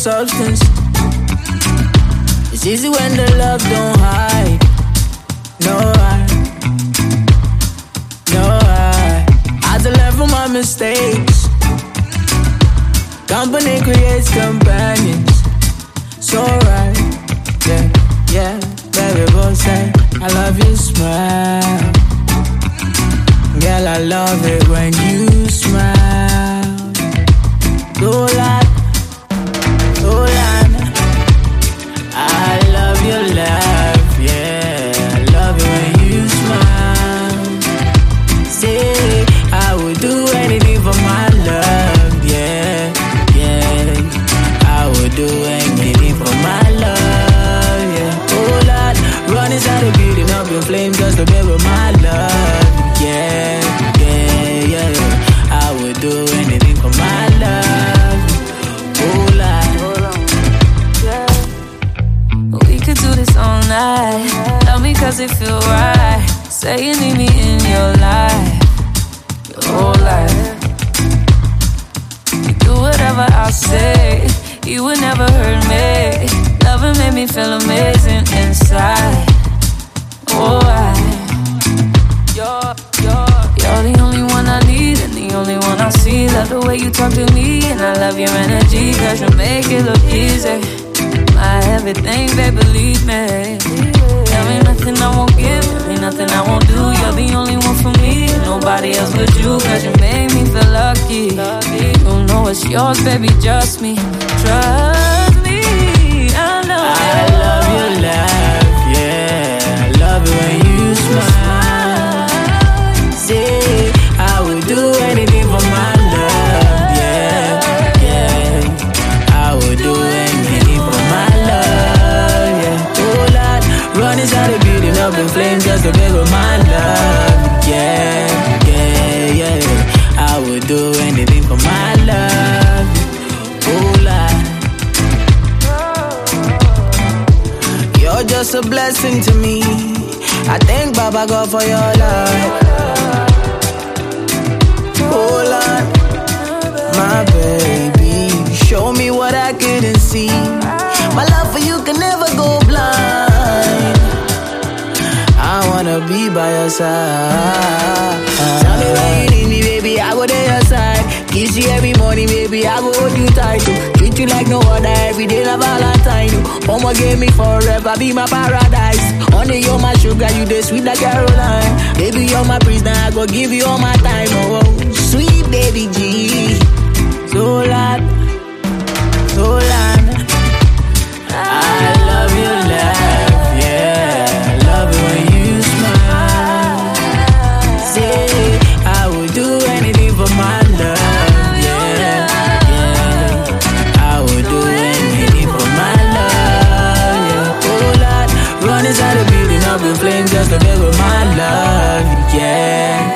substance. It's easy when the love don't hide. No, I had to learn from my mistakes. Company creates companions. So right, yeah, baby boy say I love your smile. Girl, I love it when you smile. Dolan, I love your laugh, yeah. I love it when you smile. Say, I would do anything for my love, yeah. I would do anything for my love, yeah. Oh Lord, run inside the building up in flames just to be with my love, yeah. I would do anything for my love, oh Lord. We could do this all night. Love me cause it feel right. Say you need me in your life, your whole life. You do whatever I say, you would never hurt me. Loving made me feel amazing inside. Oh, you're the only one I need and the only one I see. Love the way you talk to me and I love your energy, cause you make it look easy. My everything, babe, believe me. There ain't nothing I won't give, there ain't nothing I won't do. You're the only one for me, nobody else but you, cause you made me feel lucky. You know it's yours, baby, just me. Trust me, I know. I love your laugh, yeah. I love it when you smile. Say, I would do anything for my love, yeah. I would do anything for my love, yeah. Oh Lord, run inside the building up in flames just to be with my love, yeah. I would do anything for my love, oh Lord. You're just a blessing to me. I thank Baba God for your love, oh Lord, my baby. Show me what I couldn't see. My love for you can never go blind. I wanna be by your side. Tell me when you need me, baby, I go to your side. Kiss you every morning, baby, I go hold you tight. Treat you like no other, every day like Valentine. Mama gave me forever, be my paradise. Honey, you're my sugar, you the sweet like Caroline. Baby, you're my prisoner, I go give you all my time. Oh, sweet baby G. So loud, I love your laugh, yeah. I love it when you smile. Say, I would do anything for my love, yeah. I would do anything for my love, yeah. Oh Lord, run inside the building up in flames just to be with my love, yeah.